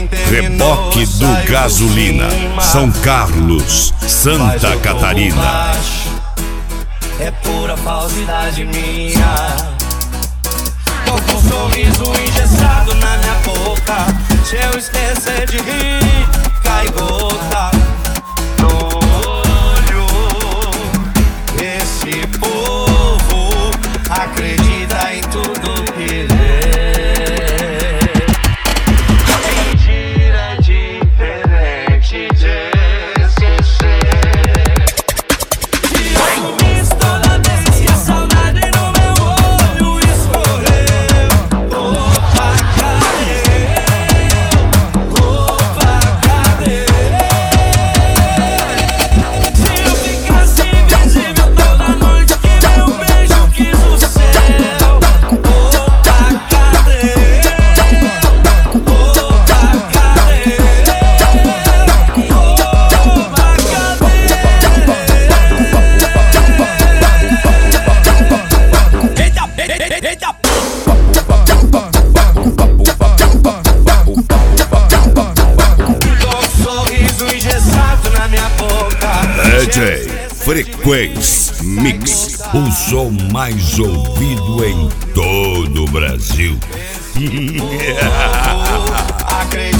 Reboque do Gasolina, São Carlos, Santa Catarina. É pura falsidade minha. Tô com um sorriso engessado na minha boca. Se eu esquecer de rir, cai gota no olho. Esse povo acredita em tudo que lê. Mentira diferente de esquecer. E eu sumiço toda vez que a saudade no meu olho escorreu. Opa, cadê? Opa, cadê? Se eu ficasse invisível toda noite, que meu beijo quis o céu. Opa, cadê? Opa, cadê? Eita! Com um sorriso engessado na minha boca. DJ Frequência Mix, o som mais ouvido em todo o Brasil. Acredita.